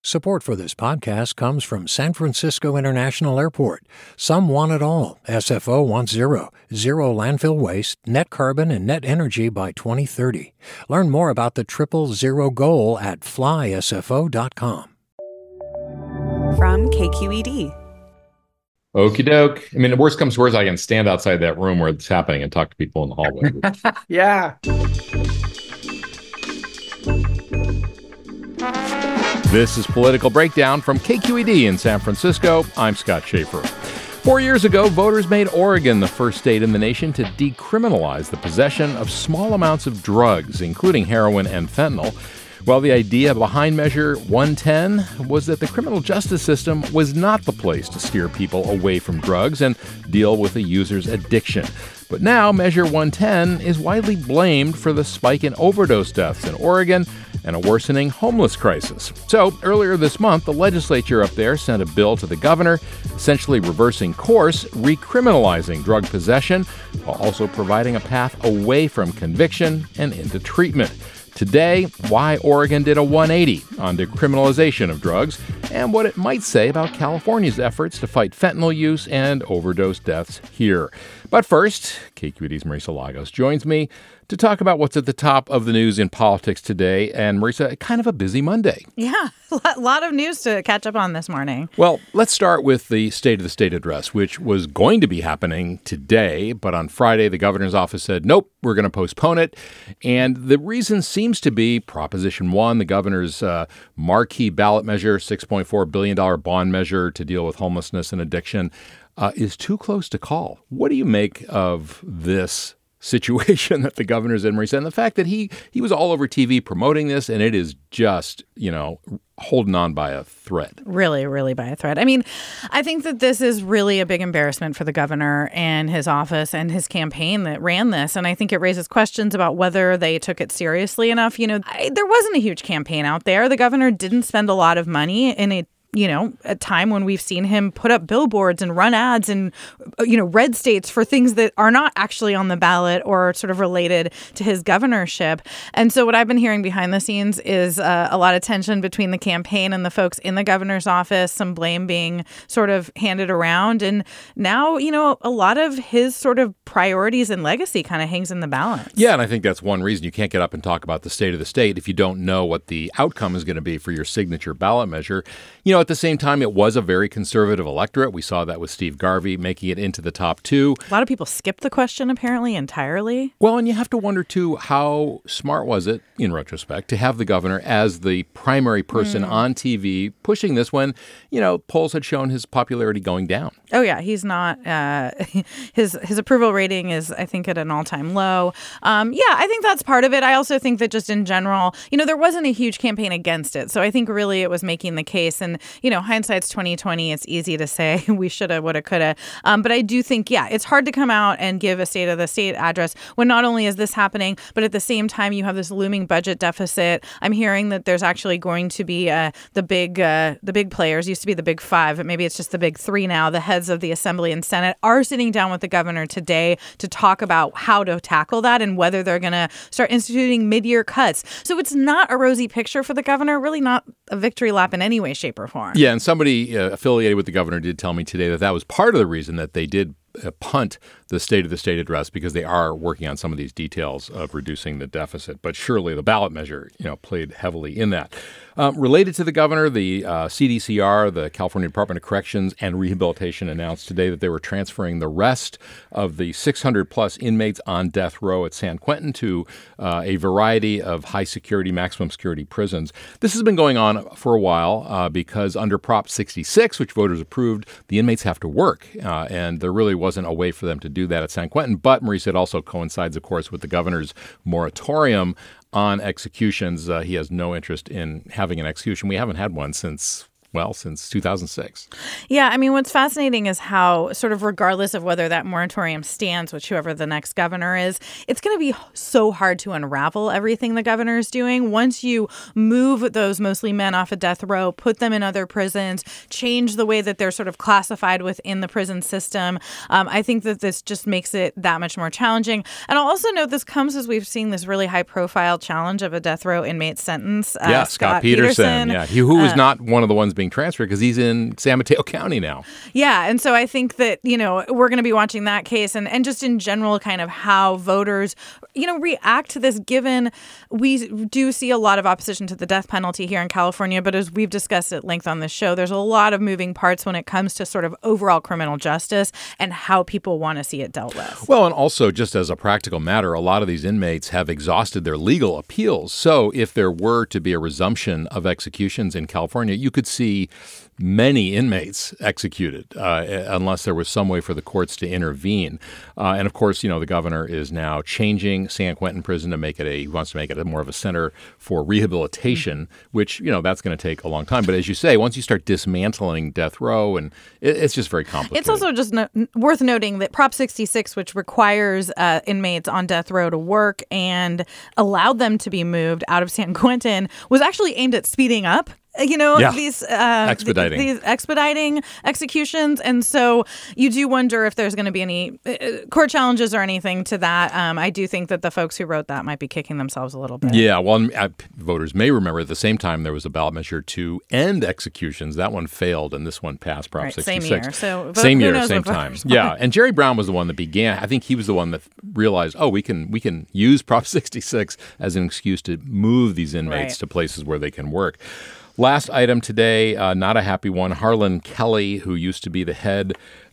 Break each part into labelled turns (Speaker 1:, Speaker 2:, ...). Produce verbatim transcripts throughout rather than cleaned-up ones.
Speaker 1: Support for this podcast comes from San Francisco International Airport. Some want it all. S F O wants zero. Zero landfill waste, net carbon, and net energy by twenty thirty. Learn more about the triple zero goal at fly S F O dot com.
Speaker 2: From K Q E D.
Speaker 3: Okie doke. I mean, the worst comes to worst, I can stand outside that room where it's happening and talk to people in the hallway.
Speaker 4: Yeah.
Speaker 3: This is Political Breakdown from K Q E D in San Francisco. I'm Scott Schaefer. Four years ago, voters made Oregon the first state in the nation to decriminalize the possession of small amounts of drugs, including heroin and fentanyl. Well, the idea behind Measure one ten was that the criminal justice system was not the place to steer people away from drugs and deal with a user's addiction. But now Measure one ten is widely blamed for the spike in overdose deaths in Oregon and a worsening homeless crisis. So earlier this month, the legislature up there sent a bill to the governor, essentially reversing course, recriminalizing drug possession, while also providing a path away from conviction and into treatment. Today, why Oregon did a one eighty on decriminalization of drugs and what it might say about California's efforts to fight fentanyl use and overdose deaths here. But first, K Q E D's Marisa Lagos joins me to talk about what's at the top of the news in politics today. And Marisa, kind of a busy Monday.
Speaker 5: Yeah, a lot of news to catch up on this morning.
Speaker 3: Well, let's start with the State of the State address, which was going to be happening today. But on Friday, the governor's office said, nope, we're going to postpone it. And the reason seems to be Proposition one, the governor's uh, marquee ballot measure, six point four billion dollars bond measure to deal with homelessness and addiction, uh, is too close to call. What do you make of this situation that the governor's in, Marisa, and the fact that he he was all over T V promoting this, and it is just, you know, holding on by a thread.
Speaker 5: Really, really by a thread. I mean, I think that this is really a big embarrassment for the governor and his office and his campaign that ran this. And I think it raises questions about whether they took it seriously enough. You know, I, there wasn't a huge campaign out there. The governor didn't spend a lot of money in a you know, a time when we've seen him put up billboards and run ads in, you know, red states for things that are not actually on the ballot or sort of related to his governorship. And so what I've been hearing behind the scenes is uh, a lot of tension between the campaign and the folks in the governor's office, some blame being sort of handed around. And now, you know, a lot of his sort of priorities and legacy kind of hangs in the balance.
Speaker 3: Yeah, and I think that's one reason you can't get up and talk about the state of the state if you don't know what the outcome is going to be for your signature ballot measure. You know, at the same time, it was a very conservative electorate. We saw that with Steve Garvey making it into the top two.
Speaker 5: A lot of people skipped the question, apparently, entirely.
Speaker 3: Well, and you have to wonder, too, how smart was it, in retrospect, to have the governor as the primary person mm. on T V pushing this when, you know, polls had shown his popularity going down.
Speaker 5: Oh, yeah. He's not uh, his his approval rating is, I think, at an all-time low. Um, yeah, I think that's part of it. I also think that just in general, you know, there wasn't a huge campaign against it. So I think really it was making the case. And, you know, hindsight's twenty twenty. It's easy to say we shoulda, woulda, coulda. Um, but I do think, yeah, it's hard to come out and give a state of the state address when not only is this happening, but at the same time you have this looming budget deficit. I'm hearing that there's actually going to be uh, the big uh, the big players. Used to be the big five, but maybe it's just the big three now. The heads of the Assembly and Senate are sitting down with the governor today to talk about how to tackle that and whether they're going to start instituting mid-year cuts. So it's not a rosy picture for the governor, really not a victory lap in any way, shape, or form.
Speaker 3: Yeah, and somebody uh, affiliated with the governor did tell me today that that was part of the reason that they did uh, punt the State of the State address, because they are working on some of these details of reducing the deficit. But surely the ballot measure, you know, played heavily in that. Um, related to the governor, the uh, C D C R, the California Department of Corrections and Rehabilitation, announced today that they were transferring the rest of the six hundred plus inmates on death row at San Quentin to uh, a variety of high security, maximum security prisons. This has been going on for a while uh, because under Prop sixty-six, which voters approved, the inmates have to work. Uh, and there really wasn't a way for them to do that at San Quentin. But Marisa, it also coincides, of course, with the governor's moratorium on executions. Uh, he has no interest in having an execution. We haven't had one since well, since two thousand six.
Speaker 5: Yeah, I mean, what's fascinating is how sort of regardless of whether that moratorium stands, which whoever the next governor is, it's going to be so hard to unravel everything the governor is doing. Once you move those mostly men off of death row, put them in other prisons, change the way that they're sort of classified within the prison system, um, I think that this just makes it that much more challenging. And I'll also note this comes as we've seen this really high-profile challenge of a death row inmate sentence. Uh,
Speaker 3: yeah, Scott, Scott Peterson. Peterson. Yeah, he, who was uh, not one of the ones being transferred because he's in San Mateo County now.
Speaker 5: Yeah, and so I think that, you know, we're going to be watching that case and, and just in general kind of how voters, you know, react to this, given we do see a lot of opposition to the death penalty here in California. But as we've discussed at length on this show, there's a lot of moving parts when it comes to sort of overall criminal justice and how people want to see it dealt with.
Speaker 3: Well, and also just as a practical matter, a lot of these inmates have exhausted their legal appeals. So if there were to be a resumption of executions in California, you could see many inmates executed uh, unless there was some way for the courts to intervene. Uh, and of course, you know, the governor is now changing San Quentin Prison to make it a, he wants to make it a more of a center for rehabilitation, mm-hmm. which, you know, that's going to take a long time. But as you say, once you start dismantling death row, and it, it's just very complicated.
Speaker 5: It's also just no, worth noting that Prop sixty-six, which requires uh, inmates on death row to work and allowed them to be moved out of San Quentin, was actually aimed at speeding up You know,
Speaker 3: yeah.
Speaker 5: these uh,
Speaker 3: expediting.
Speaker 5: Th- these expediting executions. And so you do wonder if there's going to be any uh, court challenges or anything to that. Um, I do think that the folks who wrote that might be kicking themselves a little bit.
Speaker 3: Yeah, well, uh, voters may remember at the same time there was a ballot measure to end executions. That one failed, and this one passed, Prop
Speaker 5: right,
Speaker 3: sixty-six.
Speaker 5: Same year. So vote,
Speaker 3: same year, same time. Yeah, and Jerry Brown was the one that began. I think he was the one that realized, oh, we can we can use Prop sixty-six as an excuse to move these inmates
Speaker 5: right.
Speaker 3: to places where they can work. Last item today, uh, not a happy one. Harlan Kelly, who used to be the head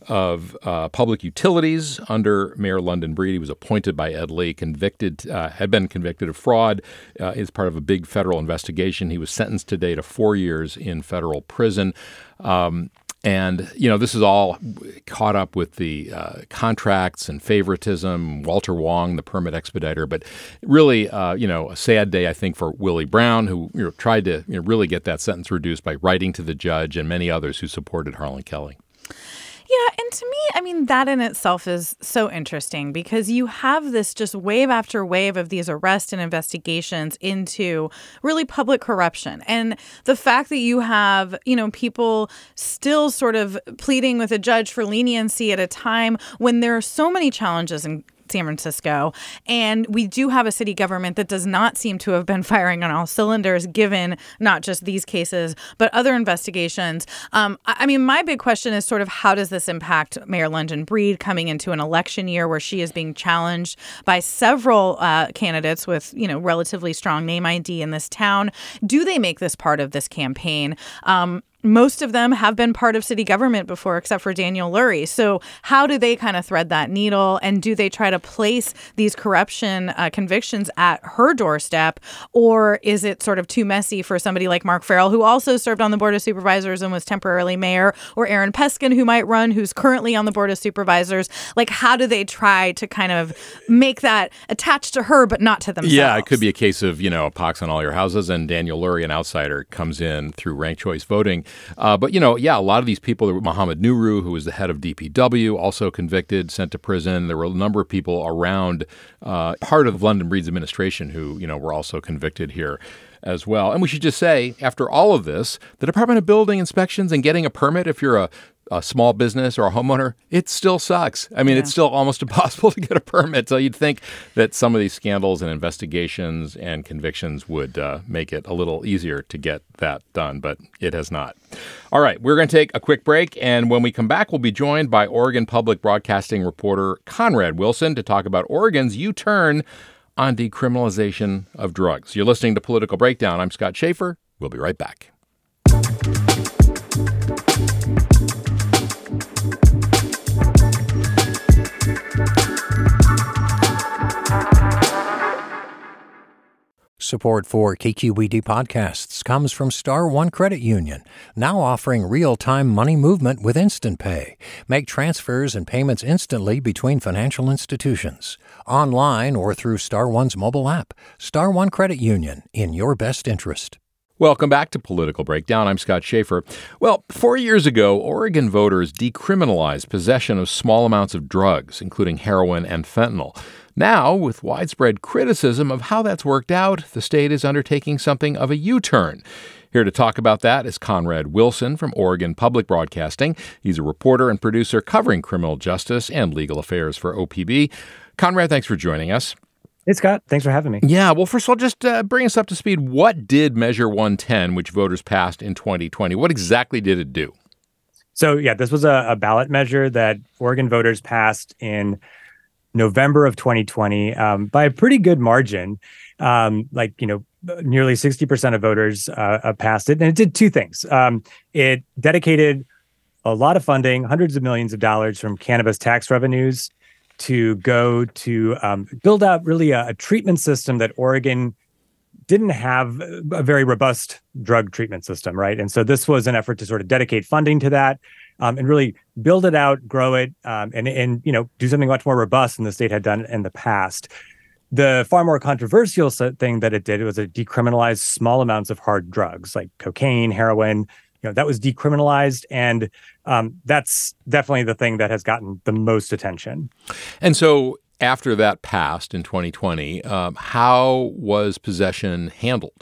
Speaker 3: of uh, public utilities under Mayor London Breed. He was appointed by Ed Lee, convicted, uh, had been convicted of fraud, uh, is part of a big federal investigation. He was sentenced today to four years in federal prison. Um, And, you know, this is all caught up with the uh, contracts and favoritism, Walter Wong, the permit expediter. But really, uh, you know, a sad day, I think, for Willie Brown, who you know, tried to you know, really get that sentence reduced by writing to the judge, and many others who supported Harlan Kelly.
Speaker 5: Yeah, and to me, I mean, that in itself is so interesting because you have this just wave after wave of these arrests and investigations into really public corruption. And the fact that you have, you know, people still sort of pleading with a judge for leniency at a time when there are so many challenges in San Francisco. And we do have a city government that does not seem to have been firing on all cylinders, given not just these cases, but other investigations. Um, I mean, my big question is sort of how does this impact Mayor London Breed coming into an election year where she is being challenged by several uh, candidates with, you know, relatively strong name I D in this town? Do they make this part of this campaign? Um, Most of them have been part of city government before, except for Daniel Lurie. So how do they kind of thread that needle? And do they try to place these corruption uh, convictions at her doorstep? Or is it sort of too messy for somebody like Mark Farrell, who also served on the Board of Supervisors and was temporarily mayor, or Aaron Peskin, who might run, who's currently on the Board of Supervisors? Like, how do they try to kind of make that attached to her, but not to themselves?
Speaker 3: Yeah, it could be a case of, you know, a pox on all your houses, and Daniel Lurie, an outsider, comes in through ranked choice voting. Uh, but, you know, yeah, a lot of these people, Mohammed Nuru, who was the head of D P W, also convicted, sent to prison. There were a number of people around uh, part of London Breed's administration who, you know, were also convicted here as well. And we should just say, after all of this, the Department of Building Inspections and getting a permit, if you're a a small business or a homeowner, it still sucks. I mean, yeah. It's still almost impossible to get a permit. So you'd think that some of these scandals and investigations and convictions would uh, make it a little easier to get that done, but it has not. All right, we're going to take a quick break, and when we come back, we'll be joined by Oregon Public Broadcasting reporter Conrad Wilson to talk about Oregon's U-turn on decriminalization of drugs. You're listening to Political Breakdown. I'm Scott Schaefer. We'll be right back.
Speaker 1: Support for K Q E D podcasts comes from Star One Credit Union, now offering real-time money movement with Instant Pay. Make transfers and payments instantly between financial institutions, online or through Star One's mobile app. Star One Credit Union, in your best interest.
Speaker 3: Welcome back to Political Breakdown. I'm Scott Schaefer. Well, four years ago, Oregon voters decriminalized possession of small amounts of drugs, including heroin and fentanyl. Now, with widespread criticism of how that's worked out, the state is undertaking something of a U-turn. Here to talk about that is Conrad Wilson from Oregon Public Broadcasting. He's a reporter and producer covering criminal justice and legal affairs for O P B. Conrad, thanks for joining us.
Speaker 4: Hey, Scott. Thanks for having me.
Speaker 3: Yeah, well, first of all, just uh, bring us up to speed. What did Measure one ten, which voters passed in twenty twenty, what exactly did it do?
Speaker 4: So, yeah, this was a, a ballot measure that Oregon voters passed in November of twenty twenty um, by a pretty good margin. Um, like, you know, nearly sixty percent of voters uh, passed it. And it did two things. Um, it dedicated a lot of funding, hundreds of millions of dollars from cannabis tax revenues to go to um, build out really a, a treatment system that Oregon didn't have a very robust drug treatment system, right? And so this was an effort to sort of dedicate funding to that um, and really build it out, grow it, um, and, and, you know, do something much more robust than the state had done in the past. The far more controversial thing that it did was it decriminalized small amounts of hard drugs like cocaine, heroin. You know, that was decriminalized, and um, that's definitely the thing that has gotten the most attention.
Speaker 3: And so after that passed in twenty twenty, um, how was possession handled?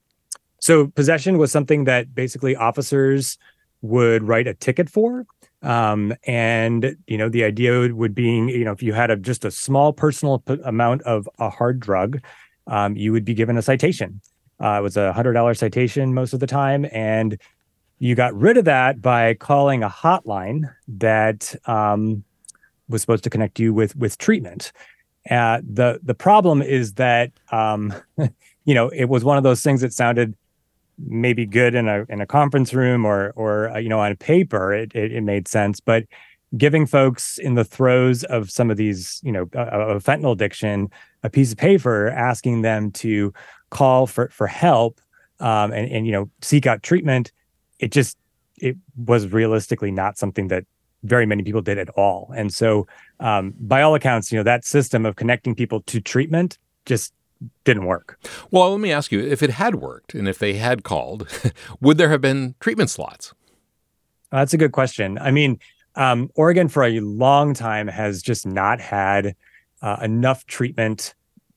Speaker 4: So possession was something that basically officers would write a ticket for. Um, and, you know, the idea would be, you know, if you had a, just a small personal p- amount of a hard drug, um, you would be given a citation. Uh, it was a one hundred dollars citation most of the time, and you got rid of that by calling a hotline that um, was supposed to connect you with with treatment. Uh, the the problem is that um, you know, it was one of those things that sounded maybe good in a in a conference room or or uh, you know, on paper it, it it made sense, but giving folks in the throes of some of these, you know, uh, of fentanyl addiction a piece of paper asking them to call for for help um, and and you know, seek out treatment. It just, it was realistically not something that very many people did at all. And so um, by all accounts, you know, that system of connecting people to treatment just didn't work.
Speaker 3: Well, let me ask you, if it had worked and if they had called, would there have been treatment slots?
Speaker 4: Uh, that's a good question. I mean, um, Oregon for a long time has just not had uh, enough treatment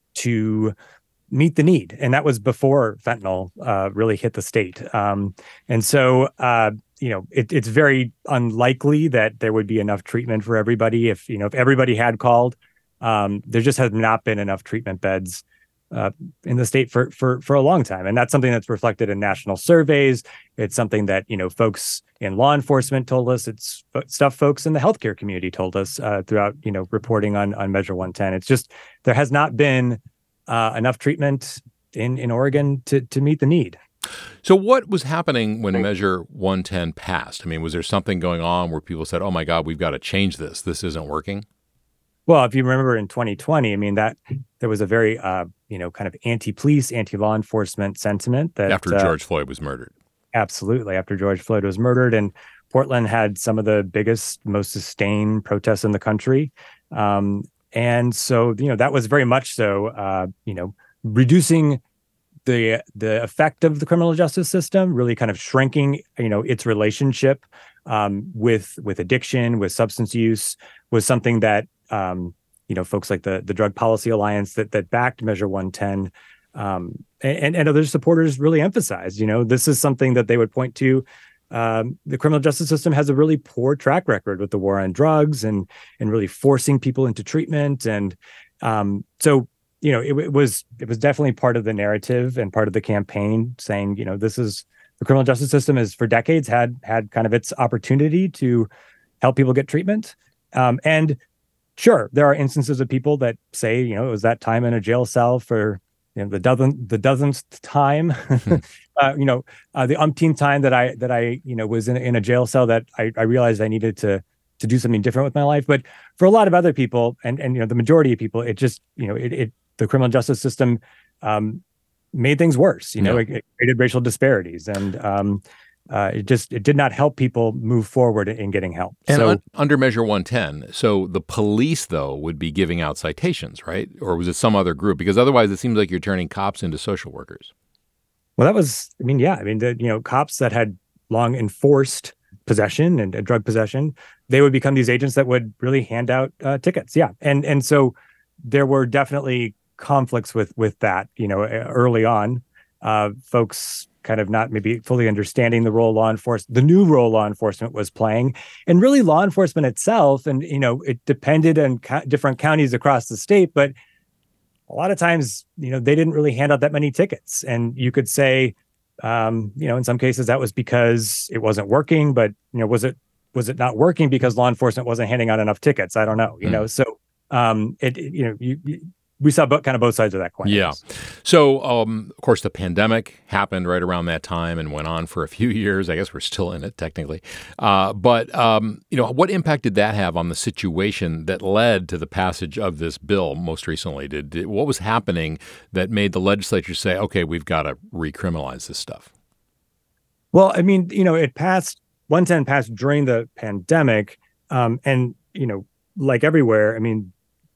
Speaker 4: to meet the need. And that was before fentanyl uh, really hit the state. Um, and so, uh, you know, it, it's very unlikely that there would be enough treatment for everybody. If, you know, if everybody had called, um, there just has not been enough treatment beds uh, in the state for, for, for a long time. And that's something that's reflected in national surveys. It's something that, you know, folks in law enforcement told us. It's stuff folks in the healthcare community told us uh, throughout, you know, reporting on, on Measure one ten. It's just, there has not been Uh, enough treatment in, in Oregon to, to meet the need.
Speaker 3: So what was happening when Measure one ten passed? I mean, was there something going on where people said, oh, my God, we've got to change this. This isn't working?
Speaker 4: Well, if you remember in twenty twenty, I mean, that there was a very, uh, you know, kind of anti-police, anti-law enforcement sentiment that
Speaker 3: after
Speaker 4: uh,
Speaker 3: George Floyd was murdered.
Speaker 4: Absolutely. After George Floyd was murdered. And Portland had some of the biggest, most sustained protests in the country. Um, And so, you know, that was very much so, uh, you know, reducing the the effect of the criminal justice system, really kind of shrinking, you know, its relationship um, with with addiction, with substance use, was something that, um, you know, folks like the the Drug Policy Alliance that that backed Measure one ten um, and, and other supporters really emphasized. You know, this is something that they would point to. Um, the criminal justice system has a really poor track record with the war on drugs and and really forcing people into treatment. And um, so, you know, it, it was it was definitely part of the narrative and part of the campaign saying, you know, this is the criminal justice system has for decades had had kind of its opportunity to help people get treatment. Um, and sure, there are instances of people that say, you know, it was that time in a jail cell for, you know, the dozen the dozenth time. Uh, you know, uh, the umpteenth time that I that I you know was in in a jail cell that I, I realized I needed to to do something different with my life. But for a lot of other people, and and you know the majority of people, it just you know it, it the criminal justice system um, made things worse. You know,
Speaker 3: Yeah.
Speaker 4: it, it created racial disparities, and um, uh, it just it did not help people move forward in getting help.
Speaker 3: And
Speaker 4: so
Speaker 3: un- under Measure one ten, so the police, though, would be giving out citations, right? Or was it some other group? Because otherwise it seems like you're turning cops into social workers.
Speaker 4: Well, that was, I mean, yeah, I mean, the, you know, cops that had long enforced possession and, and drug possession, they would become these agents that would really hand out uh, tickets. Yeah. And and so there were definitely conflicts with with that, you know, early on. Uh, folks kind of not maybe fully understanding the role law enforcement, the new role law enforcement was playing. And really law enforcement itself, and, you know, it depended on co- different counties across the state, but a lot of times, you know, they didn't really hand out that many tickets. And you could say, um, you know, in some cases that was because it wasn't working, but, you know, was it, was it not working because law enforcement wasn't handing out enough tickets? I don't know, you mm. know, so um, it, it, you know, you, you we saw kind of both sides of that coin.
Speaker 3: Yeah. So, um, of course, the pandemic happened right around that time and went on for a few years. I guess we're still in it technically. Uh, but, um, you know, what impact did that have on the situation that led to the passage of this bill most recently? Did, did what was happening that made the legislature say, okay, we've got to recriminalize this stuff?
Speaker 4: Well, I mean, you know, it passed, one ten passed during the pandemic. Um, and, you know, like everywhere, I mean,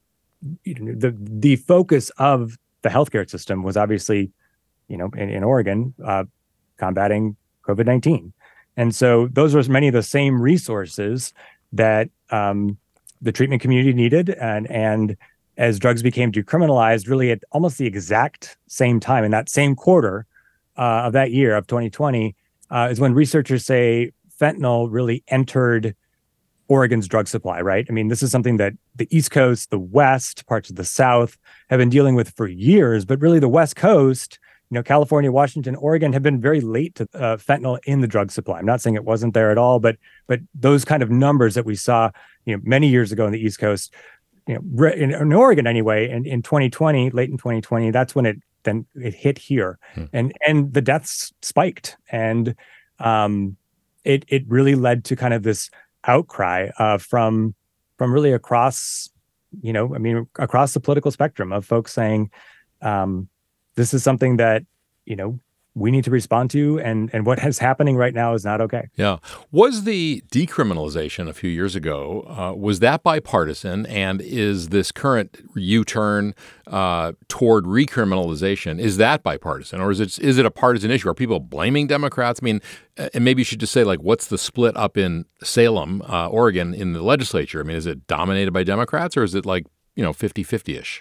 Speaker 4: the the focus of the healthcare system was obviously, you know, in, in Oregon, uh, combating COVID nineteen. And so those were many of the same resources that um, the treatment community needed. And, and as drugs became decriminalized, really at almost the exact same time, in that same quarter uh, of that year of twenty twenty, uh, is when researchers say fentanyl really entered Oregon's drug supply, right? I mean, this is something that the East Coast, the West, parts of the South have been dealing with for years, but really the West Coast, you know, California, Washington, Oregon have been very late to uh, fentanyl in the drug supply. I'm not saying it wasn't there at all, but but those kind of numbers that we saw, you know, many years ago in the East Coast, you know, in, in Oregon anyway, and in twenty twenty, late in twenty twenty, that's when it then it hit here, hmm. and and the deaths spiked, and um, it it really led to kind of this outcry uh, from from really across, you know, I mean, across the political spectrum of folks saying, um, this is something that, you know, we need to respond to, and and what is happening right now is not okay.
Speaker 3: Yeah. Was the decriminalization a few years ago, uh, was that bipartisan, and is this current U-turn uh, toward recriminalization, is that bipartisan, or is it is it a partisan issue? Are people blaming Democrats? I mean, and maybe you should just say, like, what's the split up in Salem, uh, Oregon, in the legislature? I mean, is it dominated by Democrats, or is it like, you know, fifty-fifty-ish?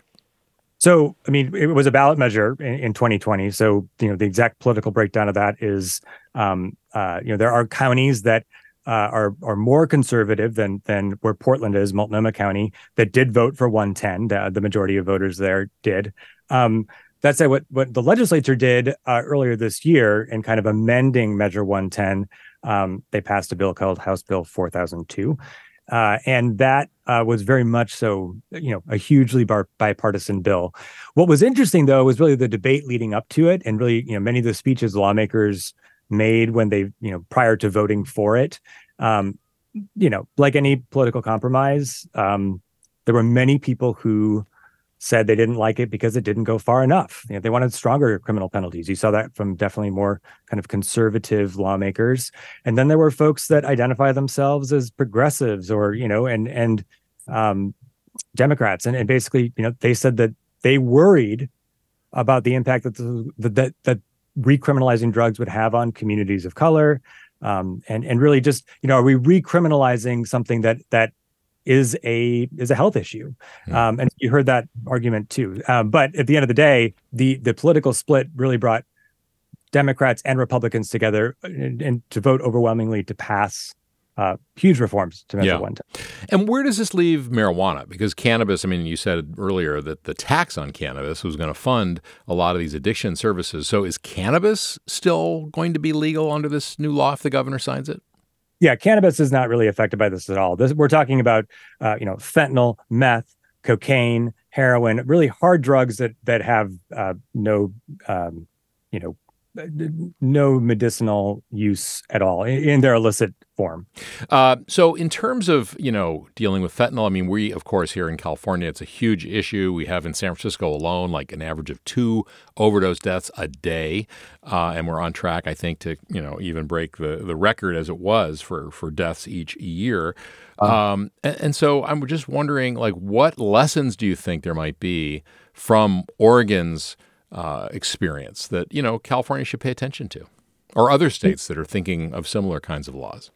Speaker 4: So, I mean, it was a ballot measure in, in twenty twenty. So, you know, the exact political breakdown of that is, um, uh, you know, there are counties that uh, are are more conservative than than where Portland is, Multnomah County, that did vote for one ten. The, the majority of voters there did. Um, that said, what what the legislature did uh, earlier this year in kind of amending Measure one ten, um, they passed a bill called House Bill four thousand two. Uh, and that uh, was very much so, you know, a hugely bar- bipartisan bill. What was interesting, though, was really the debate leading up to it, and really, you know, many of the speeches lawmakers made when they, you know, prior to voting for it. Um, you know, like any political compromise, um, there were many people who said they didn't like it because it didn't go far enough. You know, they wanted stronger criminal penalties. You saw that from definitely more kind of conservative lawmakers. And then there were folks that identify themselves as progressives, or, you know, and and um, Democrats. And, and basically, you know, they said that they worried about the impact that the, that that recriminalizing drugs would have on communities of color. Um, and and really just, you know, are we recriminalizing something that that is a is a health issue? Mm. Um, and you heard that argument too. Um, but at the end of the day, the the political split really brought Democrats and Republicans together and, and to vote overwhelmingly to pass uh, huge reforms to Measure
Speaker 3: yeah.
Speaker 4: one ten.
Speaker 3: And where does this leave marijuana? Because cannabis, I mean, you said earlier that the tax on cannabis was going to fund a lot of these addiction services. So is cannabis still going to be legal under this new law if the governor signs it?
Speaker 4: Yeah, cannabis is not really affected by this at all. This, we're talking about, uh, you know, fentanyl, meth, cocaine, heroin, really hard drugs that that have uh, no, um, you know, no medicinal use at all in, in their illicit form.
Speaker 3: Uh, so in terms of, you know, dealing with fentanyl, I mean, we, of course, here in California, it's a huge issue. We have in San Francisco alone, like an average of two overdose deaths a day. Uh, and we're on track, I think, to, you know, even break the, the record as it was for, for deaths each year. Um, and, and so I'm just wondering, like, what lessons do you think there might be from Oregon's uh, experience that, you know, California should pay attention to, or other states that are thinking of similar kinds of laws?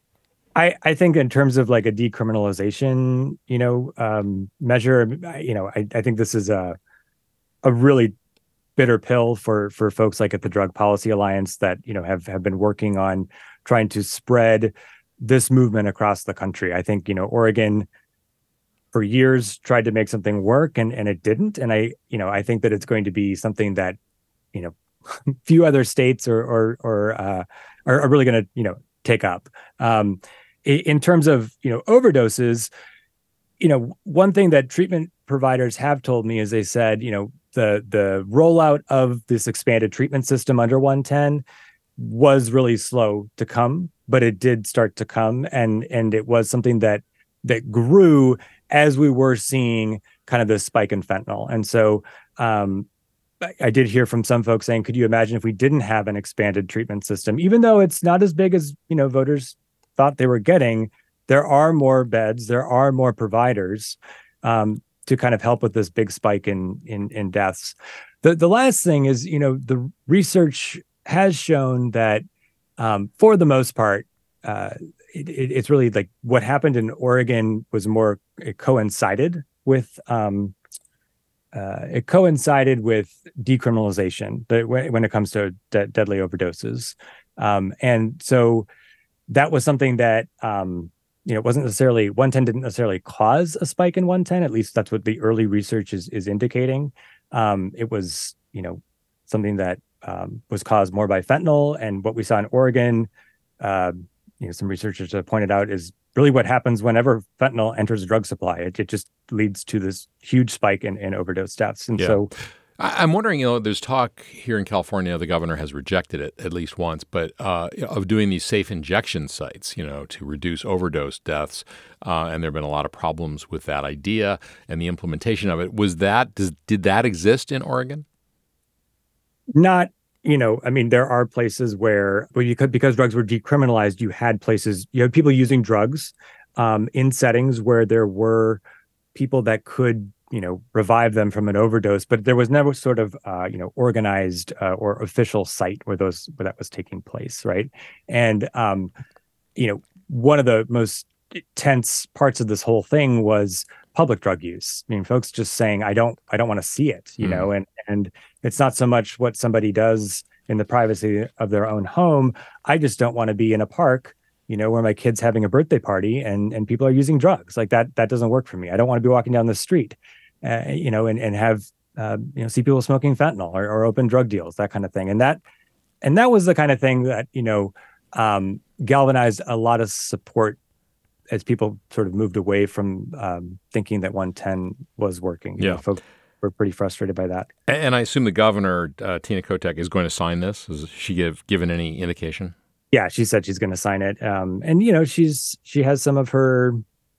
Speaker 4: I, I think in terms of like a decriminalization, you know, um, measure, you know, I, I think this is a a really bitter pill for for folks like at the Drug Policy Alliance that, you know, have have been working on trying to spread this movement across the country. I think, you know, Oregon for years tried to make something work and and it didn't. And I, you know, I think that it's going to be something that, you know, few other states or or or uh, are, are really going to, you know, take up. Um, in terms of, you know, overdoses, you know, one thing that treatment providers have told me is they said, you know, the the rollout of this expanded treatment system under one ten was really slow to come, but it did start to come, and and it was something that that grew as we were seeing kind of this spike in fentanyl. And so um, I, I did hear from some folks saying, could you imagine if we didn't have an expanded treatment system, even though it's not as big as, you know, voters thought they were getting, there are more beds, there are more providers um, to kind of help with this big spike in in, in deaths. The the last thing is, you know, the research has shown that um, for the most part, uh, it, it, it's really like what happened in Oregon was more, it coincided with um, uh, it coincided with decriminalization the, when, when it comes to de- deadly overdoses, um, and so. That was something that, um, you know, it wasn't necessarily, one ten didn't necessarily cause a spike in one ten. At least that's what the early research is is indicating. Um, it was, you know, something that um, was caused more by fentanyl. And what we saw in Oregon, uh, you know, some researchers have pointed out is really what happens whenever fentanyl enters a drug supply. It, it just leads to this huge spike in, in overdose deaths. And
Speaker 3: Yeah.
Speaker 4: so
Speaker 3: I'm wondering, you know, there's talk here in California, the governor has rejected it at least once, but uh, of doing these safe injection sites, you know, to reduce overdose deaths. Uh, and there have been a lot of problems with that idea and the implementation of it. Was that, does, did that exist in Oregon?
Speaker 4: Not, you know, I mean, there are places where, well, you could, because drugs were decriminalized, you had places, you had people using drugs um, in settings where there were people that could, you know, revive them from an overdose, but there was never sort of, uh, you know, organized uh, or official site where those, where that was taking place. Right. And, um, you know, one of the most tense parts of this whole thing was public drug use. I mean, folks just saying, I don't, I don't want to see it, you mm. know, and, and it's not so much what somebody does in the privacy of their own home. I just don't want to be in a park, you know, where my kid's having a birthday party and, and people are using drugs like that. That doesn't work for me. I don't want to be walking down the street. Uh, you know, and and have uh, you know, see people smoking fentanyl or, or open drug deals, that kind of thing, and that and that was the kind of thing that, you know, um, galvanized a lot of support as people sort of moved away from um, thinking that one ten was working. You
Speaker 3: yeah,
Speaker 4: know, folks were pretty frustrated by that.
Speaker 3: And I assume the governor, uh, Tina Kotek, is going to sign this. Has she give given any indication?
Speaker 4: Yeah, she said she's going to sign it, um, and you know, she's she has some of her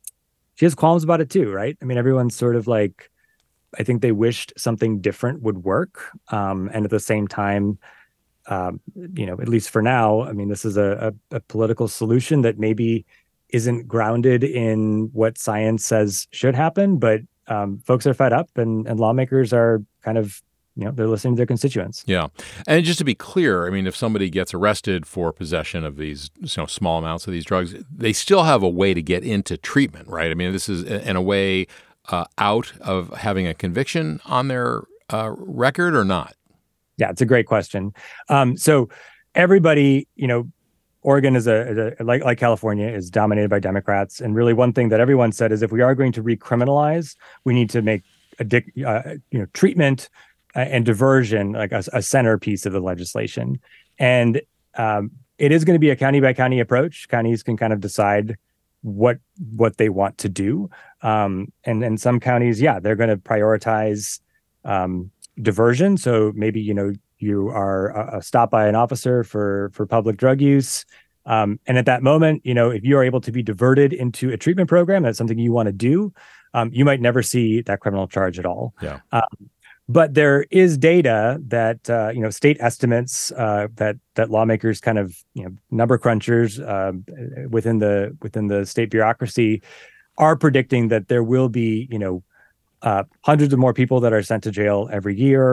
Speaker 4: she has qualms about it too, right? I mean, everyone's sort of like, I think they wished something different would work. Um, and at the same time, um, you know, at least for now, I mean, this is a, a, a political solution that maybe isn't grounded in what science says should happen, but um, folks are fed up and, and lawmakers are kind of, you know, they're listening to their constituents.
Speaker 3: Yeah. And just to be clear, I mean, if somebody gets arrested for possession of these, you know, small amounts of these drugs, they still have a way to get into treatment, right? I mean, this is in a way Uh, out of having a conviction on their uh, record or not?
Speaker 4: Yeah, it's a great question. Um, so everybody, you know, Oregon is a, is a like like California is dominated by Democrats, and really one thing that everyone said is if we are going to recriminalize, we need to make addic- uh, you know, treatment uh, and diversion like a, a centerpiece of the legislation, and um, it is going to be a county by county approach. Counties can kind of decide what what they want to do. Um, and in some counties, yeah, they're going to prioritize um, diversion. So maybe, you know, you are uh, stopped by an officer for for public drug use. Um, and at that moment, you know, if you are able to be diverted into a treatment program, that's something you want to do, um, you might never see that criminal charge at all.
Speaker 3: Yeah.
Speaker 4: Um, but there is data that, uh, you know, state estimates uh, that that lawmakers kind of, you know, number crunchers uh, within the within the state bureaucracy are predicting that there will be, you know, uh, hundreds of more people that are sent to jail every year.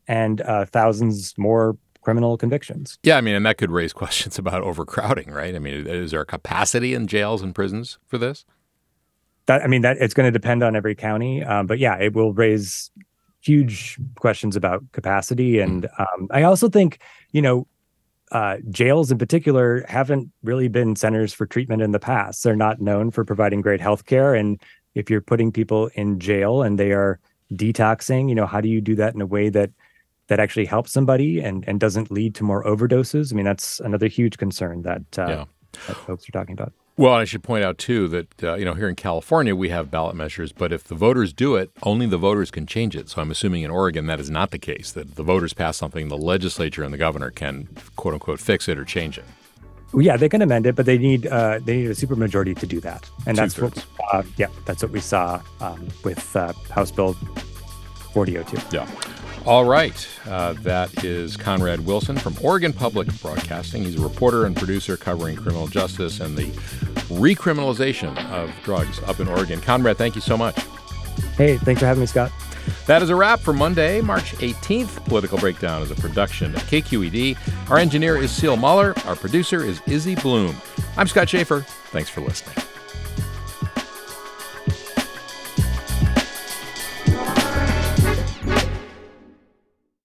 Speaker 4: and uh, thousands more criminal convictions.
Speaker 3: Yeah, I mean, and that could raise questions about overcrowding, right? I mean, is there a capacity in jails and prisons for this?
Speaker 4: That I mean, that it's going to depend on every county, um, but yeah, it will raise huge questions about capacity. And um, I also think, you know, uh, jails in particular haven't really been centers for treatment in the past. They're not known for providing great health care. And if you're putting people in jail and they are detoxing, you know, how do you do that in a way that that actually helps somebody and, and doesn't lead to more overdoses? I mean, that's another huge concern that, uh,
Speaker 3: yeah.
Speaker 4: that folks are talking about.
Speaker 3: Well, I should point out, too, that, uh, you know, here in California, we have ballot measures, but if the voters do it, only the voters can change it. So I'm assuming in Oregon that is not the case, that the voters pass something, the legislature and the governor can, quote unquote, fix it or change it.
Speaker 4: Well, yeah, they can amend it, but they need uh, they need a supermajority to do that. And that's what, uh, yeah, that's what we saw um, with uh, House Bill forty oh two.
Speaker 3: Yeah. All right. Uh, that is Conrad Wilson from Oregon Public Broadcasting. He's a reporter and producer covering criminal justice and the recriminalization of drugs up in Oregon. Conrad, thank you so much.
Speaker 4: Hey, thanks for having me, Scott.
Speaker 3: That is a wrap for Monday, March eighteenth. Political Breakdown is a production of K Q E D. Our engineer is Seal Muller. Our producer is Izzy Bloom. I'm Scott Schaefer. Thanks for listening.